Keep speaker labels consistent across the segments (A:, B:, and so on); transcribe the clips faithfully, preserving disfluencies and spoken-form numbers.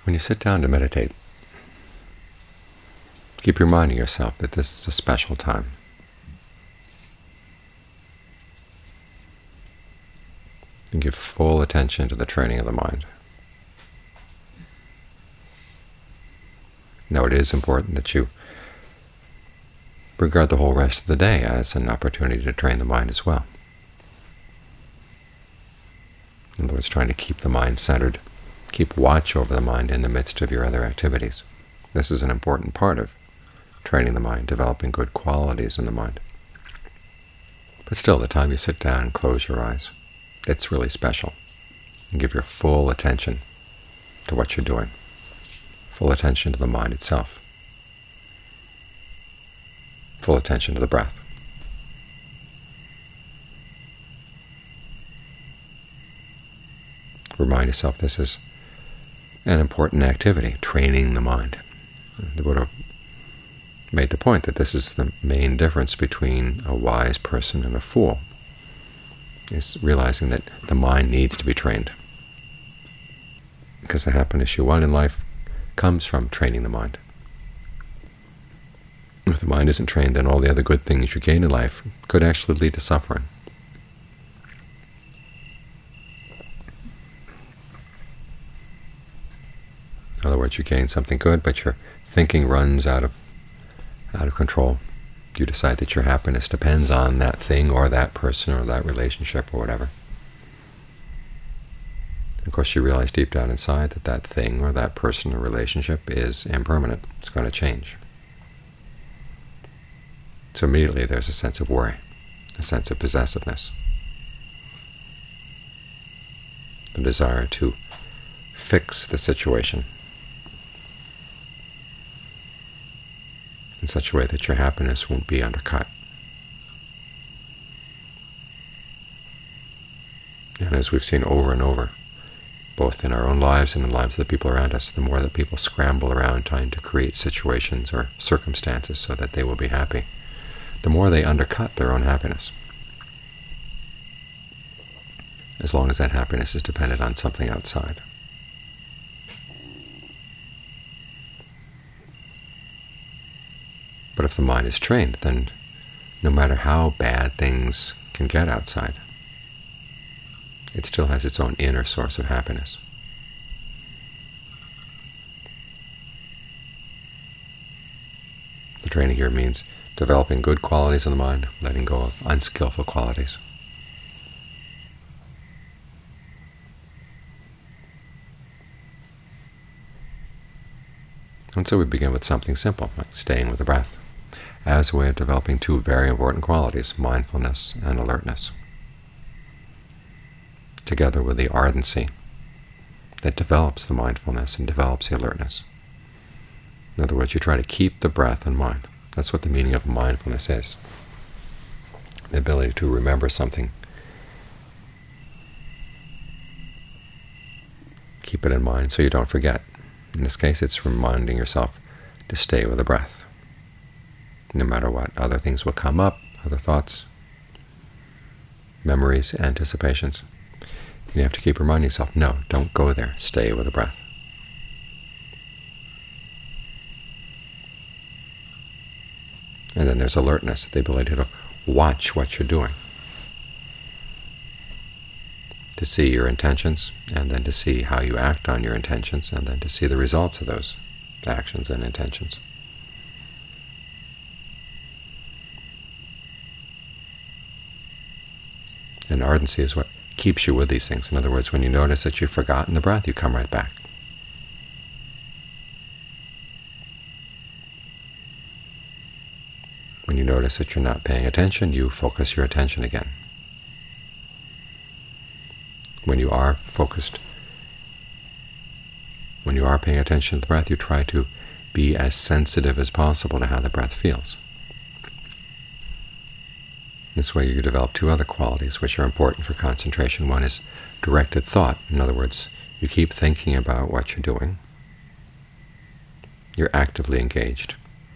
A: When you sit down to meditate, keep reminding yourself that this is a special time. And give full attention to the training of the mind. Now, it is important that you regard the whole rest of the day as an opportunity to train the mind as well. In other words, trying to keep the mind centered, keep watch over the mind in the midst of your other activities. This is an important part of training the mind, developing good qualities in the mind. But still, the time you sit down and close your eyes, it's really special. And give your full attention to what you're doing, full attention to the mind itself, full attention to the breath. Remind yourself this is an important activity, training the mind. The Buddha made the point that this is the main difference between a wise person and a fool, is realizing that the mind needs to be trained. Because the happiness you want in life comes from training the mind. If the mind isn't trained, then all the other good things you gain in life could actually lead to suffering. In other words, you gain something good, but your thinking runs out of out of control. You decide that your happiness depends on that thing or that person or that relationship or whatever. Of course, you realize deep down inside that that thing or that person or relationship is impermanent. It's going to change. So immediately there's a sense of worry, a sense of possessiveness, the desire to fix the situation in such a way that your happiness won't be undercut. And as we've seen over and over, both in our own lives and in the lives of the people around us, the more that people scramble around trying to create situations or circumstances so that they will be happy, the more they undercut their own happiness, as long as that happiness is dependent on something outside. But if the mind is trained, then no matter how bad things can get outside, it still has its own inner source of happiness. The training here means developing good qualities in the mind, letting go of unskillful qualities. And so we begin with something simple, like staying with the breath, as a way of developing two very important qualities, mindfulness and alertness, together with the ardency that develops the mindfulness and develops the alertness. In other words, you try to keep the breath in mind. That's what the meaning of mindfulness is, the ability to remember something, keep it in mind so you don't forget. In this case, it's reminding yourself to stay with the breath. No matter what, other things will come up, other thoughts, memories, anticipations. You have to keep reminding yourself, no, don't go there, stay with the breath. And then there's alertness, the ability to watch what you're doing, to see your intentions, and then to see how you act on your intentions, and then to see the results of those actions and intentions. And ardency is what keeps you with these things. In other words, when you notice that you've forgotten the breath, you come right back. When you notice that you're not paying attention, you focus your attention again. When you are focused, when you are paying attention to the breath, you try to be as sensitive as possible to how the breath feels. This way you develop two other qualities which are important for concentration. One is directed thought. In other words, you keep thinking about what you're doing. You're actively engaged.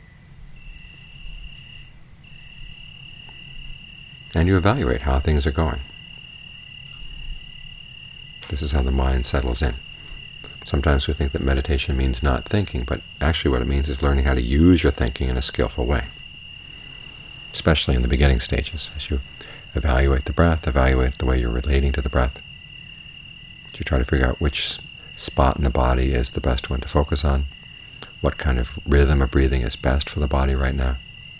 A: And you evaluate how things are going. This is how the mind settles in. Sometimes we think that meditation means not thinking, but actually what it means is learning how to use your thinking in a skillful way, especially in the beginning stages, as you evaluate the breath, evaluate the way you're relating to the breath. As you try to figure out which spot in the body is the best one to focus on, what kind of rhythm of breathing is best for the body right now.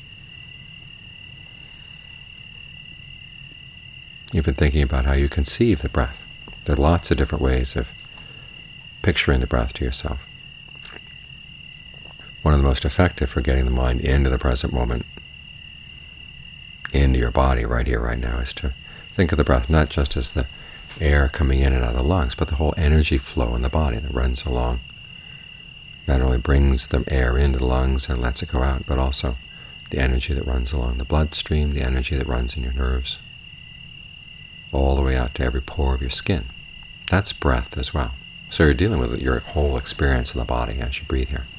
A: Even thinking about how you conceive the breath. There are lots of different ways of picturing the breath to yourself. One of the most effective for getting the mind into the present moment, into your body right here, right now, is to think of the breath not just as the air coming in and out of the lungs, but the whole energy flow in the body that runs along. Not only brings the air into the lungs and lets it go out, but also the energy that runs along the bloodstream, the energy that runs in your nerves, all the way out to every pore of your skin. That's breath as well. So you're dealing with your whole experience of the body as you breathe here.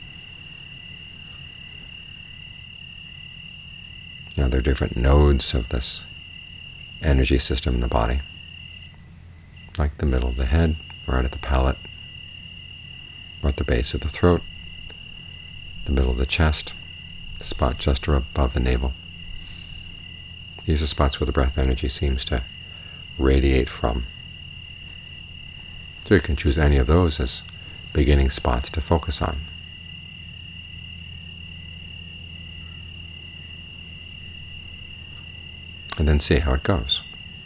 A: Now there are different nodes of this energy system in the body, like the middle of the head, right at the palate, or at the base of the throat, the middle of the chest, the spot just above the navel. These are spots where the breath energy seems to radiate from. So you can choose any of those as beginning spots to focus on. And then see how it goes.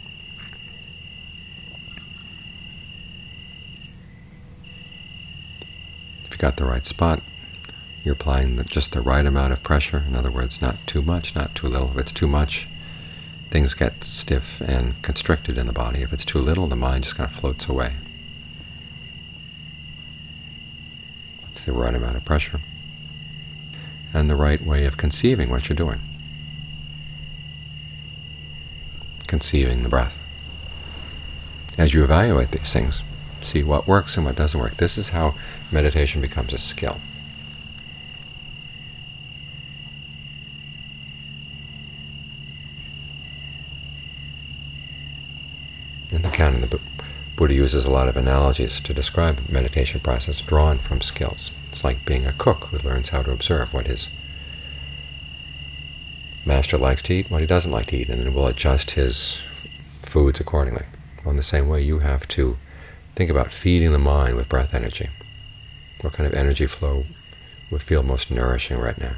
A: If you got the right spot, you're applying the, just the right amount of pressure. In other words, not too much, not too little. If it's too much, things get stiff and constricted in the body. If it's too little, the mind just kind of floats away. It's the right amount of pressure and the right way of conceiving what you're doing. Conceiving the breath. As you evaluate these things, see what works and what doesn't work. This is how meditation becomes a skill. In the canon, the Buddha uses a lot of analogies to describe the meditation process drawn from skills. It's like being a cook who learns how to observe what his master likes to eat, what he doesn't like to eat, and then will adjust his foods accordingly. Well, in the same way, you have to think about feeding the mind with breath energy. What kind of energy flow would feel most nourishing right now?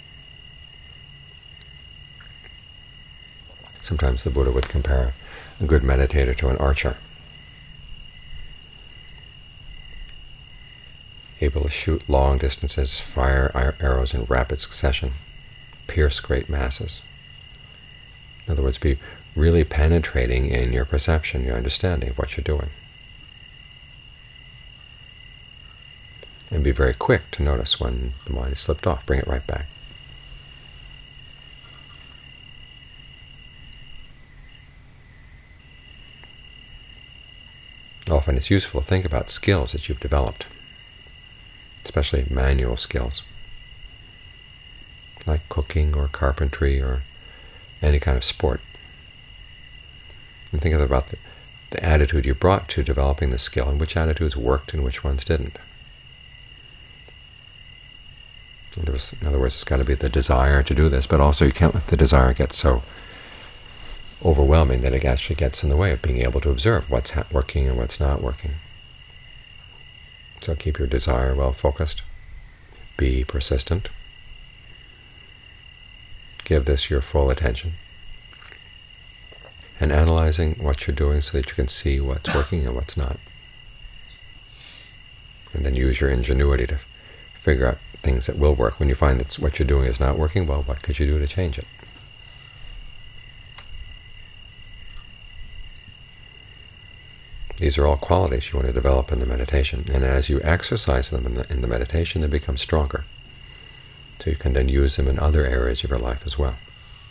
A: Sometimes the Buddha would compare a good meditator to an archer, able to shoot long distances, fire arrows in rapid succession, pierce great masses. In other words, be really penetrating in your perception, your understanding of what you're doing. And be very quick to notice when the mind has slipped off, bring it right back. Often it's useful to think about skills that you've developed, especially manual skills, like cooking or carpentry or any kind of sport. And think about the, the attitude you brought to developing the skill, and which attitudes worked and which ones didn't. In other words, it's got to be the desire to do this, but also you can't let the desire get so overwhelming that it actually gets in the way of being able to observe what's working and what's not working. So keep your desire well focused. Be persistent. Give this your full attention. And analyzing what you're doing so that you can see what's working and what's not. And then use your ingenuity to figure out things that will work. When you find that what you're doing is not working, well, what could you do to change it? These are all qualities you want to develop in the meditation, and as you exercise them in the, in the meditation, they become stronger. So you can then use them in other areas of your life as well.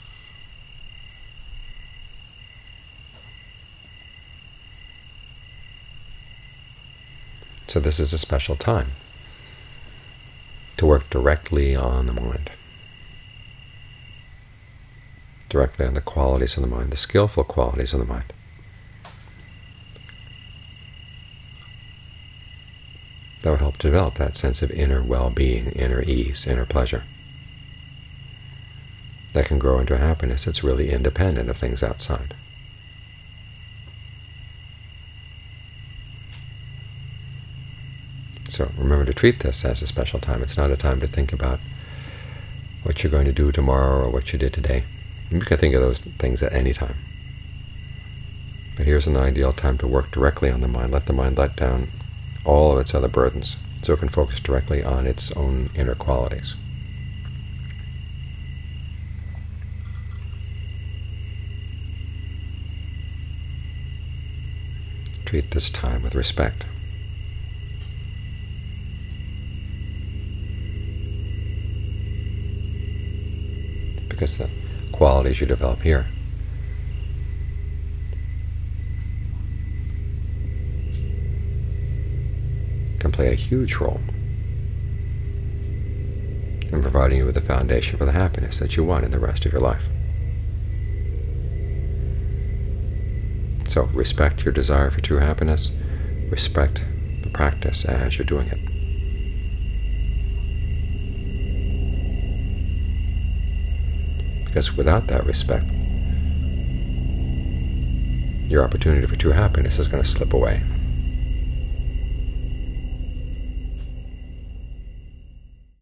A: So this is a special time to work directly on the mind, directly on the qualities of the mind, the skillful qualities of the mind. that will help develop that sense of inner well-being, inner ease, inner pleasure. That can grow into a happiness that's really independent of things outside. So remember to treat this as a special time. It's not a time to think about what you're going to do tomorrow or what you did today. You can think of those things at any time. But here's an ideal time to work directly on the mind. Let the mind let down all of its other burdens, so it can focus directly on its own inner qualities. Treat this time with respect. Because the qualities you develop here can play a huge role in providing you with the foundation for the happiness that you want in the rest of your life. So respect your desire for true happiness, respect the practice as you're doing it. Because without that respect, your opportunity for true happiness is going to slip away.